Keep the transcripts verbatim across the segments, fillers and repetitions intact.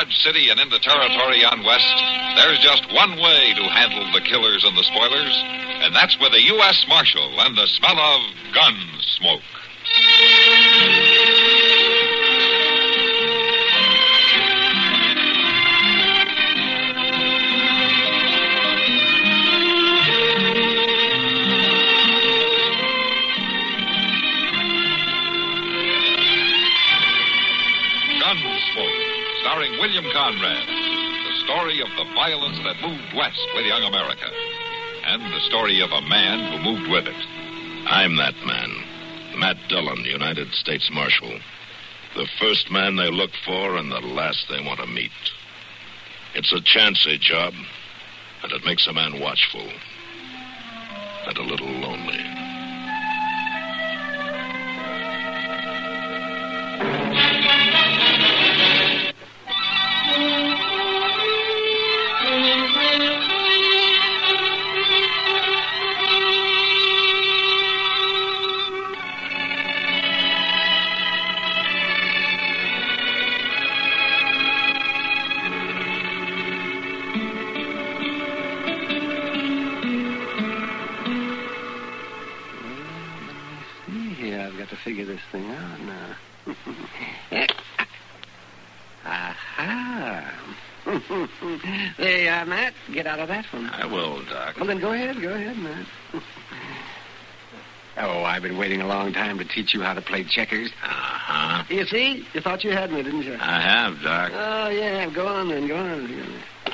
Dodge City and in the territory on West, there's just one way to handle the killers and the spoilers, and that's with a U S Marshal and the smell of gun smoke. Starring William Conrad, the story of the violence that moved west with young America, and the story of a man who moved with it. I'm that man, Matt Dillon, United States Marshal. The first man they look for and the last they want to meet. It's a chancy job, and it makes a man watchful and a little lonely. Figure this thing out now. Aha. There you are, Matt. Get out of that one. I will, Doc. Well, then go ahead. Go ahead, Matt. Oh, I've been waiting a long time to teach you how to play checkers. Uh-huh. You see? You thought you had me, didn't you? I have, Doc. Oh, yeah. Go on, then. Go on.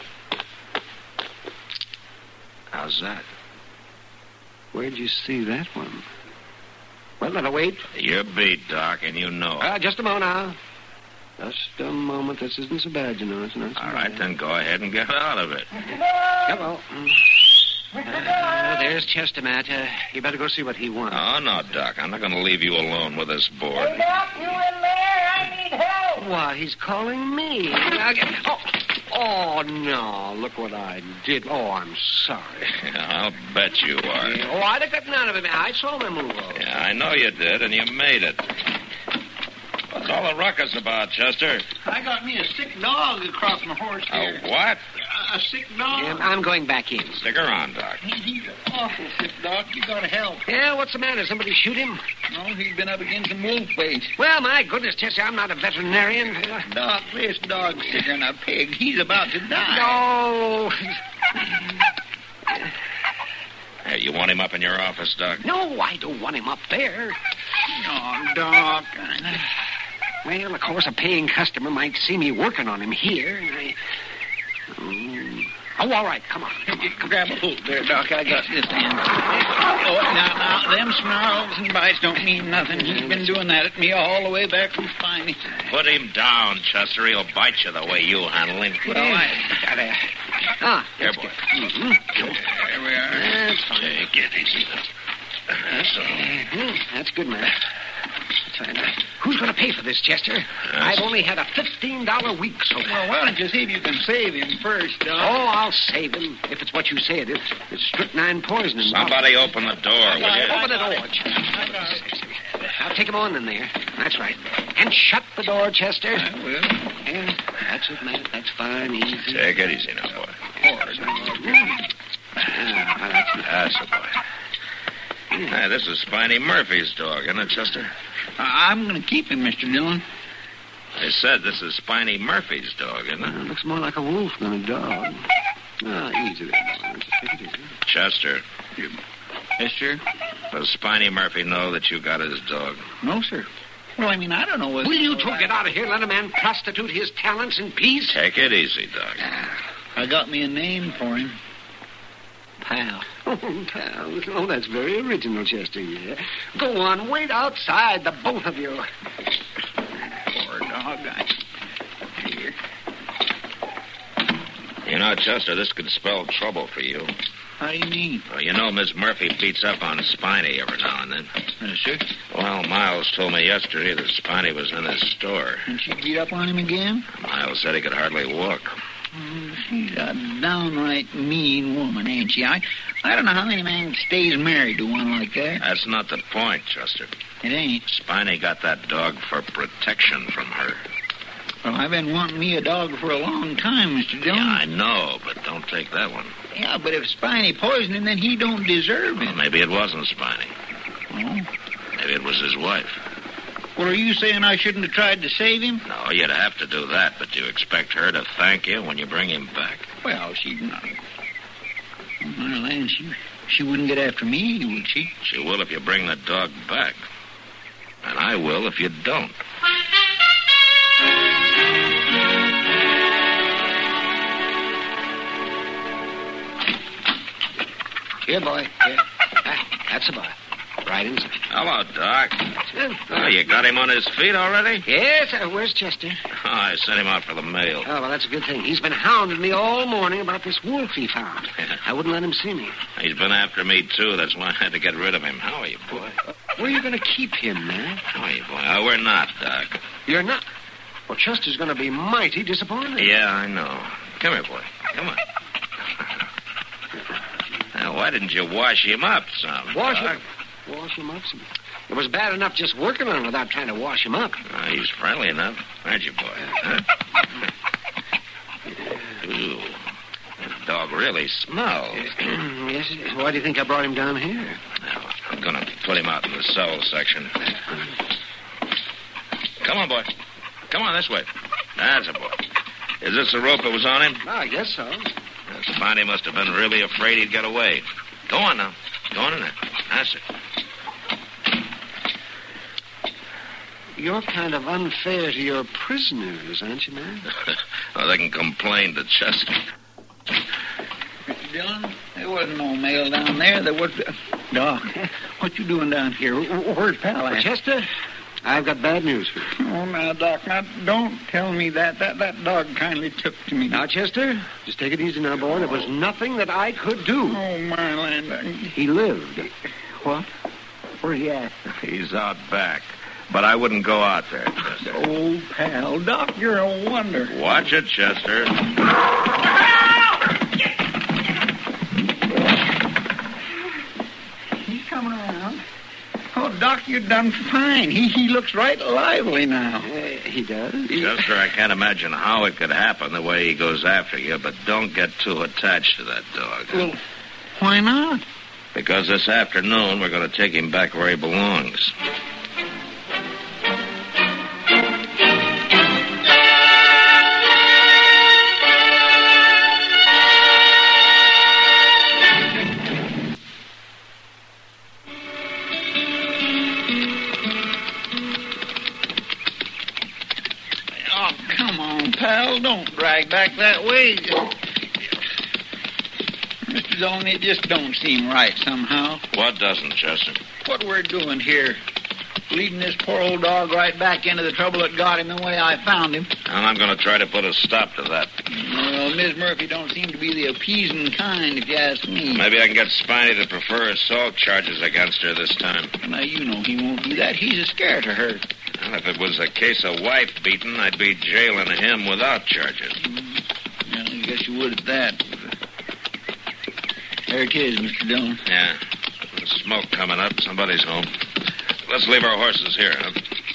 How's that? Where'd you see that one? Well, let her wait. You're beat, Doc, and you know it. Uh, just a moment now. Just a moment. This isn't so bad, you know. It's not so All right, bad. then go ahead and get out of it. Hello. Uh, there's Chester, Matt. Uh, you better go see what he wants. Oh, no, Doc. I'm not going to leave you alone with this board. Hey, Doc, you in there? I need help. Why, he's calling me. Oh, oh, no. Look what I did. Oh, I'm sorry. I'll bet you are. Yeah, oh, I'd have gotten out of it. I saw him move over. Yeah, I know you did, and you made it. What's all the ruckus about, Chester? I got me a sick dog across my horse here. A what? A, a sick dog. Yeah, I'm going back in. Stick around, Doc. He, he's an awful sick dog. You gotta help. Yeah, what's the matter? Somebody shoot him? No, he's been up against some wolf bait. Well, my goodness, Chester, I'm not a veterinarian. Doc, this dog's sicker than a pig. He's about to die. No. Hey, you want him up in your office, Doc? No, I don't want him up there. Oh, Doc. Well, of course, a paying customer might see me working on him here. And I... Mm. Oh, all right. Come on. Come on. Come Grab a hold there, Doc. I got this end. Oh, now, now, them snarls and bites don't mean nothing. He's been doing that at me all the way back from Spiny. Put him down, Chester. He'll bite you the way you handle him. Well, I... Gotta... Ah, Here, that's boy. good. Mm-hmm. There we are. That's fine. Take it easy now. That's all. Mm-hmm. That's good, man. That's fine. Uh, who's going to pay for this, Chester? I've only had a fifteen dollars week so far. Well, why don't you see if you can save him first, Doc? Oh, I'll save him, if it's what you said. It's, it's strychnine poisoning. Somebody open the door, will you? Open the door, Chester. I'll take him on in there. That's right. And shut the door, Chester. I will. Yeah, that's it, man. That's fine, easy. Take it easy now, boy. Yeah, that's it. That's a boy. Hey, this is Spiny Murphy's dog, isn't it, Chester? I'm going to keep him, Mister Dillon. They said this is Spiny Murphy's dog, isn't Uh, it? looks more like a wolf than a dog. Ah, easy there, boy. Just take it easy. Chester, Yes, sir? does Spiny Murphy know that you got his dog? No, sir. Well, I mean, I don't know what... Will you two get out of here? Let a man prostitute his talents in peace? Take it easy, Doc. I got me a name for him. Pal. Oh, pal. Oh, that's very original, Chester, yeah. Go on, wait outside, the both of you. Poor dog. I... Here. You know, Chester, this could spell trouble for you. How do you mean? Well, you know Miss Murphy beats up on Spiny every now and then. Yes, sir. Well, Miles told me yesterday that Spiny was in his store. And she beat up on him again? Miles said he could hardly walk. Mm, she's a downright mean woman, ain't she? I, I don't know how any man stays married to one like that. That's not the point, Chester. It ain't. Spiny got that dog for protection from her. Well, I've been wanting me a dog for a long time, Mister Dillon. Yeah, I know, but don't take that one. Yeah, but if Spiny poisoned him, then he don't deserve Well, it. maybe it wasn't Spiny. Oh? Maybe it was his wife. Well, are you saying I shouldn't have tried to save him? No, you'd have to do that, but do you expect her to thank you when you bring him back? Well, she'd not. Oh, my land, she, she wouldn't get after me, would she? She will if you bring the dog back. And I will if you don't. Here, boy. Here. Ah, that's a boy. Right inside. Hello, Doc. Oh, you got him on his feet already? Yes, uh, where's Chester? Oh, I sent him out for the mail. Oh, well, that's a good thing. He's been hounding me all morning about this wolf he found. I wouldn't let him see me. He's been after me, too. That's why I had to get rid of him. How are you, boy? Where are you going to keep him, man? How are you, boy? Oh, we're not, Doc. You're not? Well, Chester's going to be mighty disappointed. Yeah, I know. Come here, boy. Come on. Now, why didn't you wash him up some? Wash Doc? him? Wash him up some. It was bad enough just working on him without trying to wash him up. Oh, he's friendly enough, aren't you, boy? Huh? Ooh, that dog really smells. Yes. Why do you think I brought him down here? Now, I'm going to put him out in the cell section. Come on, boy. Come on, this way. That's a boy. Is this the rope that was on him? Oh, I guess so. Well, Spiny must have been really afraid he'd get away. Go on now. Go on in there. That's it. You're kind of unfair to your prisoners, aren't you, man? Well, they can complain to Chester. Mister Dillon, there wasn't no mail down there. There was... Doc, what you doing down here? Where's Pal at? Chester, I've got bad news for you. Oh, now, Doc, now, don't tell me that. That that dog kindly took to me. Now, Chester, just take it easy now, boy. There was nothing that I could do. Oh, my land. He lived. What? Where's he at? He's out back. But I wouldn't go out there, Chester. Oh, Pal, Doc, you're a wonder. Watch it, Chester. He's coming around. Oh, Doc, you done fine. He he looks right lively now. Uh, he does? Chester, I can't imagine how it could happen the way he goes after you, but don't get too attached to that dog. Well, why not? Because this afternoon we're going to take him back where he belongs. Oh, come on, pal. Don't drag back that way. Mister Dillon, it just don't seem right somehow. What doesn't, Chester? What we're doing here. Leading this poor old dog right back into the trouble that got him the way I found him. And I'm going to try to put a stop to that. Well, Miss Murphy don't seem to be the appeasing kind, if you ask me. Maybe I can get Spiny to prefer assault charges against her this time. Now, you know he won't do that. He's a scared of her. Well, if it was a case of wife beating, I'd be jailing him without charges. Yeah, I guess you would at that. There it is, Mister Dillon. Yeah. There's smoke coming up. Somebody's home. Let's leave our horses here, huh?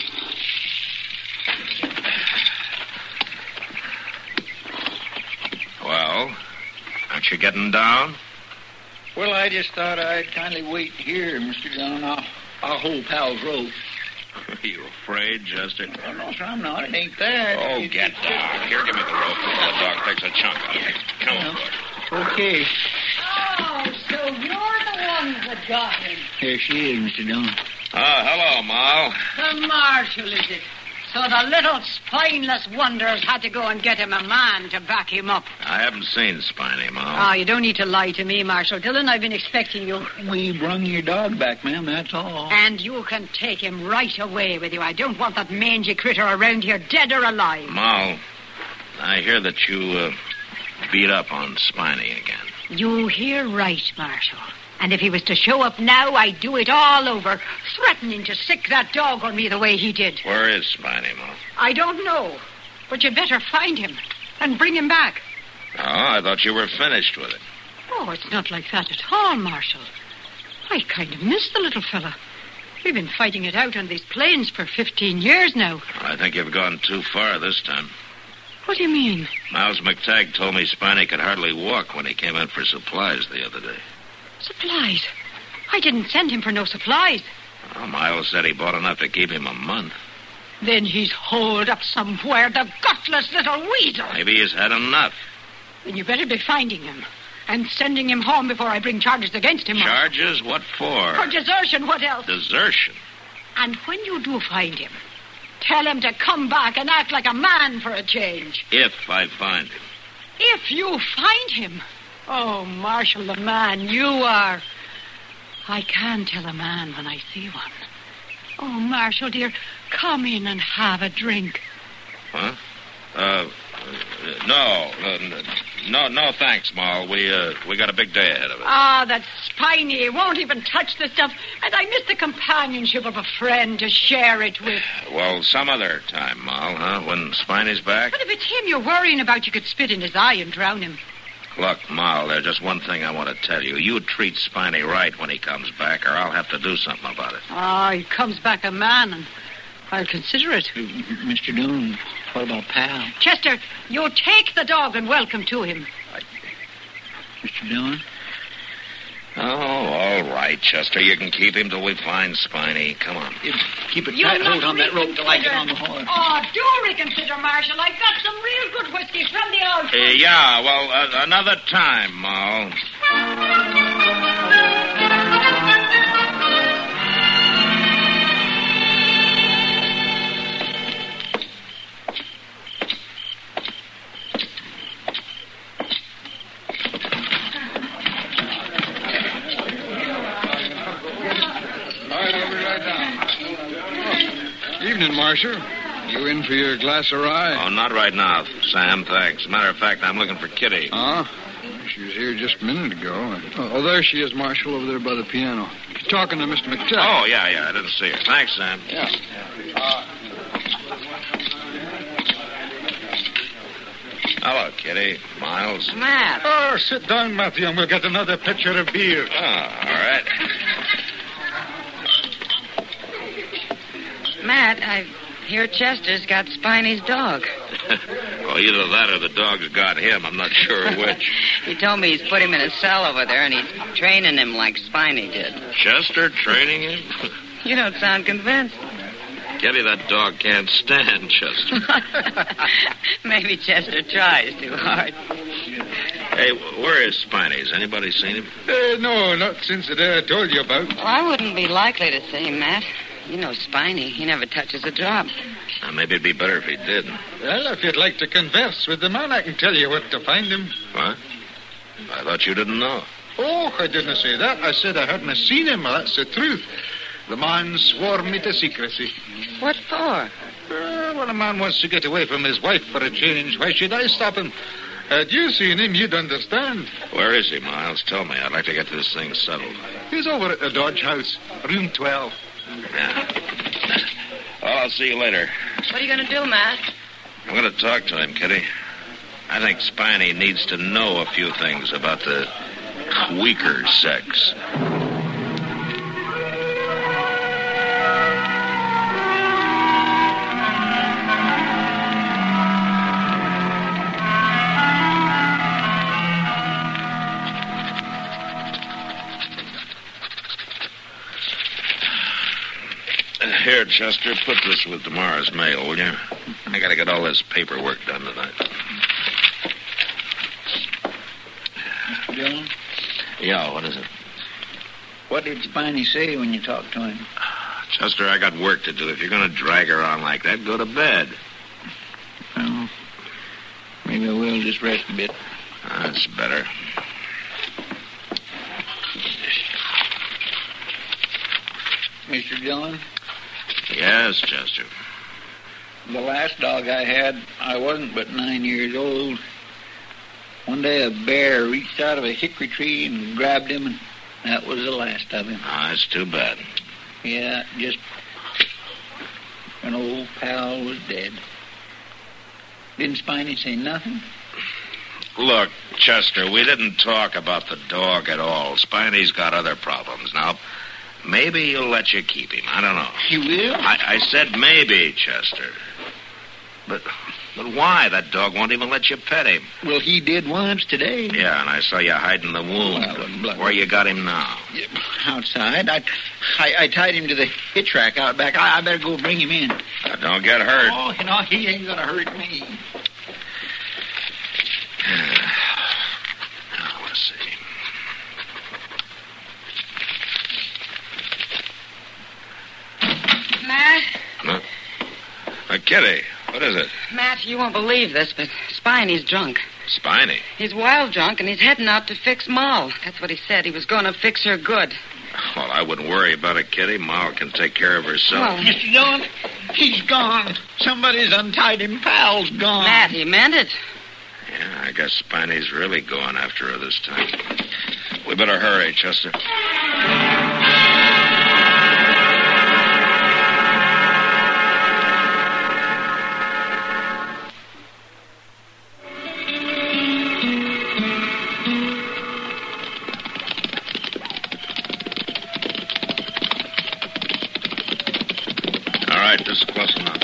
Well, aren't you getting down? Well, I just thought I'd kindly wait here, Mister Dillon. I'll, I'll hold Pal's rope. Are you afraid, Chester? Oh, no, sir, I'm not. It ain't that. Oh, It- get it's down. Here, give me the rope before the dog takes a chunk out of it. Come on, boy. just- Okay. Oh, so you're the ones that got him. Here she is, Mister Dillon. Oh, hello, Mal. The marshal, is it? So the little spineless wonders had to go and get him a man to back him up. I haven't seen Spiny, Mal. Ah, you don't need to lie to me, Marshal Dillon. I've been expecting you. We brung your dog back, ma'am, that's all. And you can take him right away with you. I don't want that mangy critter around here, dead or alive. Mal, I hear that you uh, beat up on Spiny again. You hear right, Marshal. And if he was to show up now, I'd do it all over, threatening to sick that dog on me the way he did. Where is Spiny, Mal? I don't know, but you'd better find him and bring him back. Oh, I thought you were finished with it. Oh, it's not like that at all, Marshal. I kind of miss the little fella. We've been fighting it out on these plains for fifteen years now. I think you've gone too far this time. What do you mean? Miles McTagg told me Spiny could hardly walk when he came in for supplies the other day. Supplies? I didn't send him for no supplies. Well, Miles said he bought enough to keep him a month. Then he's holed up somewhere, the gutless little weasel. Maybe he's had enough. Then you better be finding him and sending him home before I bring charges against him. Charges? What for? For desertion, what else? Desertion? And when you do find him, tell him to come back and act like a man for a change. If I find him. If you find him? Oh, Marshal, the man you are. I can tell a man when I see one. Oh, Marshal, dear, come in and have a drink. Huh? Uh, no, uh, no, no, thanks, Moll. We, uh, we got a big day ahead of us. Ah, that Spiny won't even touch the stuff, and I miss the companionship of a friend to share it with. Well, some other time, Moll, huh? When Spiny's back? But if it's him you're worrying about, you could spit in his eye and drown him. Look, Moll, there's just one thing I want to tell you. You treat Spiny right when he comes back, or I'll have to do something about it. Ah, he comes back a man, and I'll consider it. Mister Dillon, what about Pal? Chester, you take the dog and welcome to him. Mister Dillon? Oh, all right, Chester. You can keep him till we find Spiny. Come on. You keep it You tight. must Hold on that rope till I get on the reconsider. horse. Oh, do reconsider, Marshal. I've got some real good whiskey from the old... Uh, yeah, well, uh, another time, Moll. Evening, Marshal. You in for your glass of rye? Oh, not right now, Sam, thanks. Matter of fact, I'm looking for Kitty. Huh? She was here just a minute ago. Oh, oh, there she is, Marshal, over there by the piano. She's talking to Mister McTagg. Oh, yeah, yeah, I didn't see her. Thanks, Sam. Yeah. Uh, Hello, Kitty. Miles. Matt. Oh, sit down, Matthew, and we'll get another pitcher of beer. Oh, all right. Matt, I hear Chester's got Spiny's dog. Well, either that or the dog's got him. I'm not sure which. He told me he's put him in a cell over there, and he's training him like Spiny did. Chester training him? You don't sound convinced. Kitty, that dog can't stand Chester. Maybe Chester tries too hard. Hey, where is Spiny? Has anybody seen him? Uh, no, not since the day I told you about. Well, I wouldn't be likely to see him, Matt. You know Spiny. He never touches a drop. Uh, maybe it'd be better if he did. Well, if you'd like to converse with the man, I can tell you where to find him. What? I thought you didn't know. Oh, I didn't say that. I said I hadn't seen him. Well, that's the truth. The man swore me to secrecy. What for? Uh, when a man wants to get away from his wife for a change, why should I stop him? Had you seen him, you'd understand. Where is he, Miles? Tell me. I'd like to get this thing settled. He's over at the Dodge House, room twelve. Yeah. Well, I'll see you later. What are you going to do, Matt? I'm going to talk to him, Kitty. I think Spiny needs to know a few things about the weaker sex. Here, Chester, put this with tomorrow's mail, will you? I gotta get all this paperwork done tonight. Mister Dillon, Yeah, what is it? what did Spiny say when you talked to him? Chester, I got work to do. If you're gonna drag her on like that, go to bed. Well, maybe I will just rest a bit. That's better. Mister Dillon, Yes, Chester. the last dog I had, I wasn't but nine years old. One day a bear reached out of a hickory tree and grabbed him, and that was the last of him. Oh, that's too bad. Yeah, just an old pal was dead. Didn't Spiny say nothing? Look, Chester, we didn't talk about the dog at all. Spiny's got other problems. Now, maybe he'll let you keep him. I don't know. He will? I, I said maybe, Chester. But But why? That dog won't even let you pet him. Well, he did once today. Yeah, and I saw you hiding the wound. Well, Where you got him now? Outside. I, I, I tied him to the hitch rack out back. I, I better go bring him in. Now, don't get hurt. Oh, you know, he ain't going to hurt me. Now, let's see. Matt? Huh? Uh, Kitty, what is it? Matt, you won't believe this, but Spiney's drunk. Spiny? He's wild drunk, and he's heading out to fix Moll. That's what he said. He was going to fix her good. Well, I wouldn't worry about it, Kitty. Ma can take care of herself. Well, Mister Dillon, he's gone. Somebody's untied him. Pal's gone. Matt, he meant it. Yeah, I guess Spiney's really going after her this time. We better hurry, Chester. All right, this is close enough.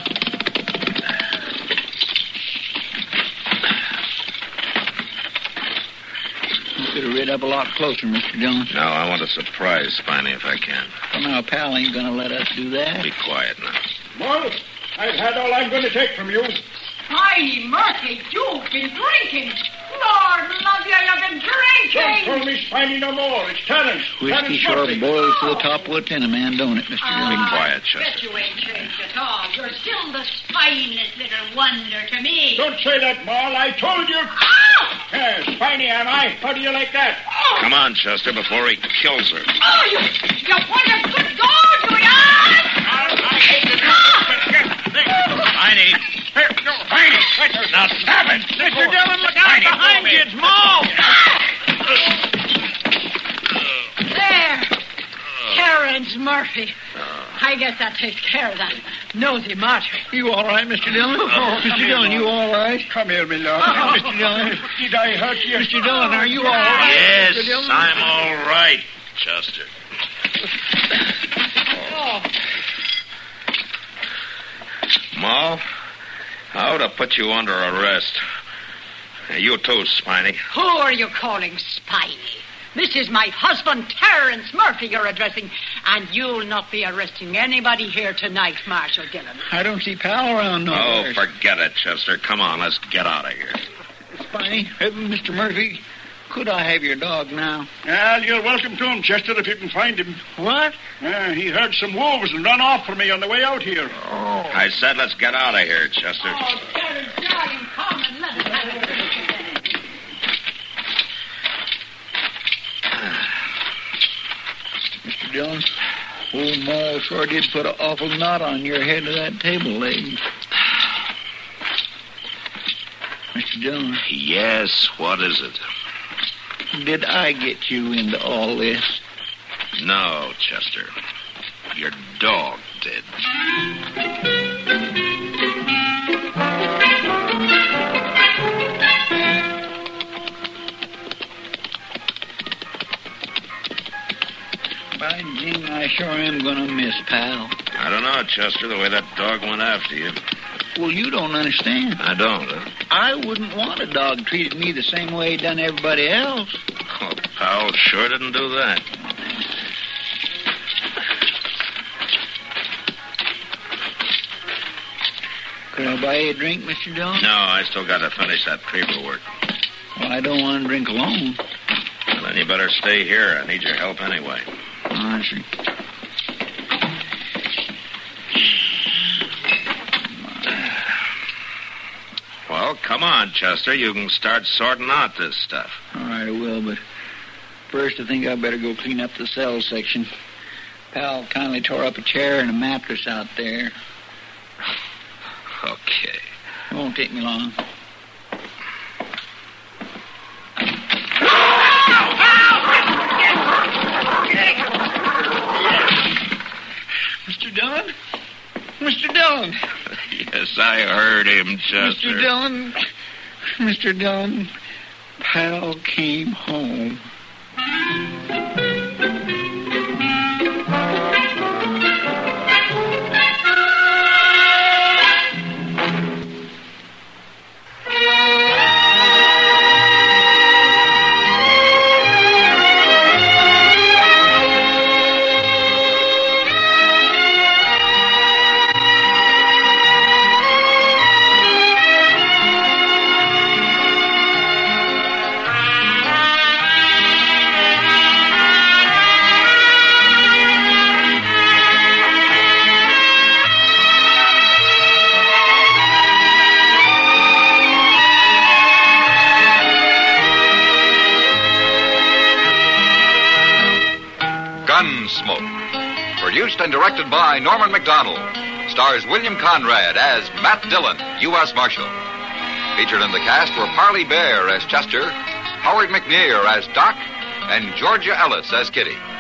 Could have rid up a lot closer, Mister Dillon. No, I want to surprise Spiny if I can. Well, now, Pal ain't going to let us do that. Be quiet now. Well, I've had all I'm going to take from you. Spiny Murphy, you've been drinking. Lord love you, you've been Don't drinking. call me Spiny no more. It's Terrence. Whiskey Terrence sure Murphy. boils to the top what's in a man, don't it, Mister Be Dillon? quiet, Bet Chester. you ain't changed at all. You're still the spineless little wonder to me. Don't say that, Moll. I told you. Ow! Yeah, Spiny am I. How do you like that? Oh, Come on, Chester, before he kills her. oh you, you want a good go, do you? I hate to do it. Spiny! No, Spiny. Now stop it! Mister Dillon, look out behind you. It's Moll. There. Terrence Murphy. I guess that takes care of that nosy martyr. You all right, Mister Dillon? Oh, Mister Dillon, you all right? Come here, me love. Oh, Mister Dillon. Did I hurt you? Mister Dillon, are you all right? Yes, Mister Dillon? I'm all right, Chester. Oh, Ma, I ought to put you under arrest. You too, Spiny. who are you calling Spiny? This is my husband, Terrence Murphy, you're addressing, and you'll not be arresting anybody here tonight, Marshal Dillon. I don't see Pal around no Oh, more. forget it, Chester. Come on, let's get out of here. Spiny, uh, Mister Murphy, could I have your dog now? Well, you're welcome to him, Chester, if you can find him. What? Uh, he heard some wolves and run off from me on the way out here. Oh. I said let's get out of here, Chester. Oh, Terrence, darling, come and let us have a drink again. Mister Dillon, old Moll sure did put an awful knot on your head of that table leg. Mister Dillon, Yes, what is it? did I get you into all this? No, Chester. Your dog did. By jing, I sure am going to miss Pal. I don't know, Chester, the way that dog went after you. Well, you don't understand. I don't, huh? I wouldn't want a dog treated me the same way he done everybody else. Oh, Powell sure didn't do that. Could I buy you a drink, Mister Dillon? No, I still got to finish that paperwork. Well, I don't want to drink alone. Well, then you better stay here. I need your help anyway. Oh, I see. Well, come on, Chester. You can start sorting out this stuff. All right, I will, but first I think I better go clean up the cell section. Pal kindly tore up a chair and a mattress out there. Okay. It won't take me long. Mister Dillon? Mister Dillon! Yes, I heard him, Chester. Mister Dillon! Mister Dillon, Pal came home. Gunsmoke. Produced and directed by Norman McDonald. Stars William Conrad as Matt Dillon, U S Marshal. Featured in the cast were Parley Bear as Chester, Howard McNear as Doc, and Georgia Ellis as Kitty.